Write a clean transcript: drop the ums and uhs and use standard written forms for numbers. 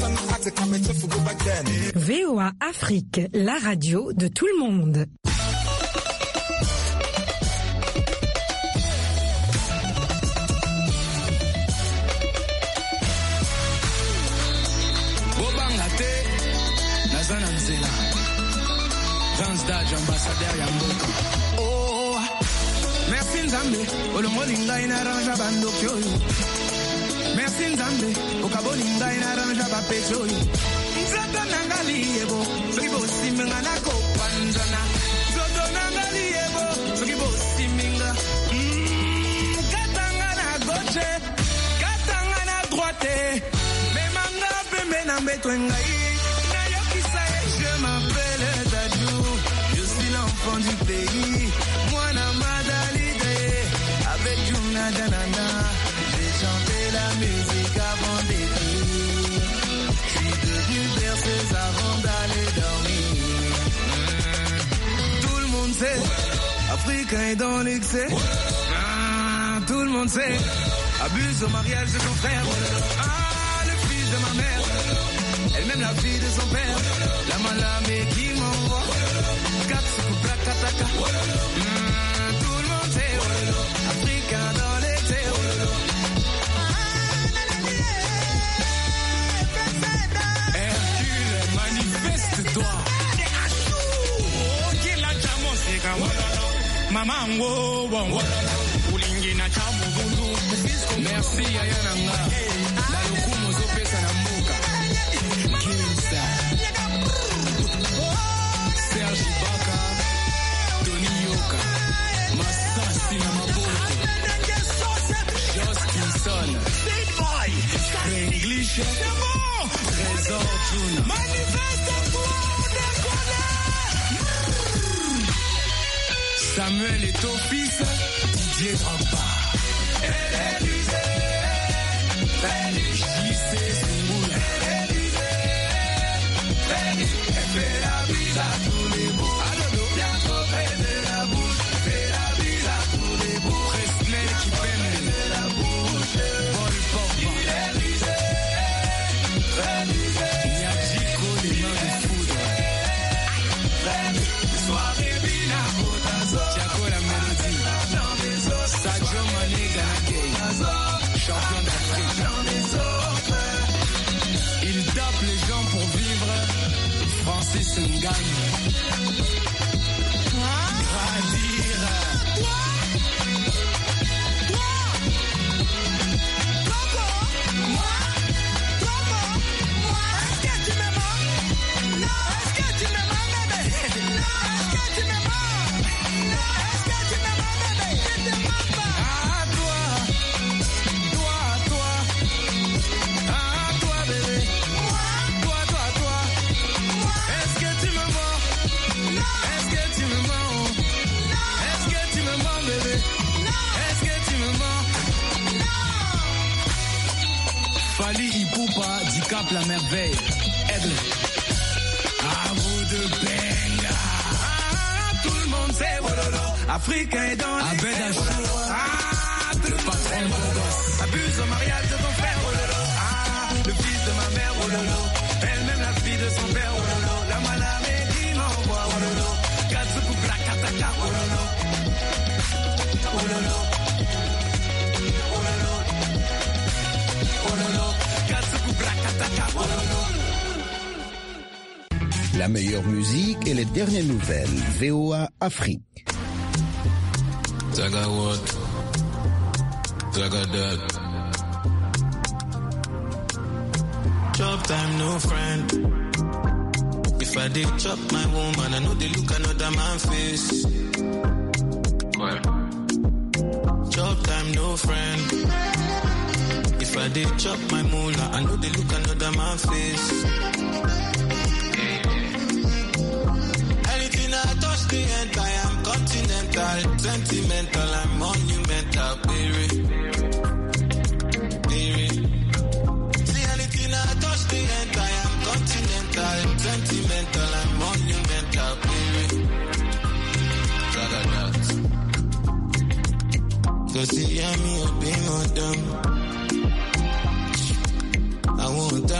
VOA Afrique, la radio de tout le monde. Ambassadeur Yamboka. Oh, merci Nzambe, Olomolinga inaranja bandokyo. Merci Nzambe, Okabolinga inaranja bapecho. Nzata nangali yebo, sokibo siminga nako panzana. Zodo nangali yebo, sokibo siminga. Katanga na gauche, katanga na droite. Memanga pembe na mbetwengai. Na yokisa je m'appelle Dadju. L'enfant du pays, moi na Madalide, avec Juna Danana, j'ai chanté la musique avant d'écrire. Je suis devenu berceuse avant d'aller dormir. Tout le monde sait, Africain est dans l'excès. Tout le monde sait, abuse au mariage de son frère. Le fils de ma mère, elle-même la fille de son père. La malamé qui m'envoie. Tout le monde sait, Africain dans l'été. Hercule, manifeste-toi. Merci Ayananga. La lokumo zopesa na mboka. Kinsa. Serge Baka. Tony Yoka. Masasi na maboko. Justinson. English. Trésor Juna. Samuel est au fils. Didier Drogba. JC Singoula. Elle fait la bise à tous les bouts. Bien trop près de la bouche. Fait la bise à tous les bouts. Presnel qui peine de la bouche. Paul Pogba. Il est rusé. Nyadjiko, les mains de foudre. Soirée Bina Botazo. Thiago la mélodie. Sadio Mané Ganakei. Champion d'Afrique. Il tape les gens pour vivre. Francis Ngagne. Gradira. La merveille, Aigle. À vous de Benga. Tout le monde sait, Wololo. Africain est dans les Abed Achour. Le patron Bogos. Abuse au mariage de ton frère, Wololo. Le fils de ma mère, Wololo. Elle-même la fille de son père, Wololo. La malamé qui m'envoie, Wololo. Katsuku Blakataka, Wololo. Wololo. La meilleure musique et les dernières nouvelles. VOA Afrique. Zaga what? Zaga that. Chop time, no friend. If I did chop my woman, I know they look another man's face. Well. Chop time, no friend. If I did chop my moolah, I know they look another man's face. Anything I touch the end, I am continental, sentimental, I'm monumental, baby. See, anything I touch the end, I am continental, sentimental, I'm monumental, baby. Cause you hear me up in my dumb.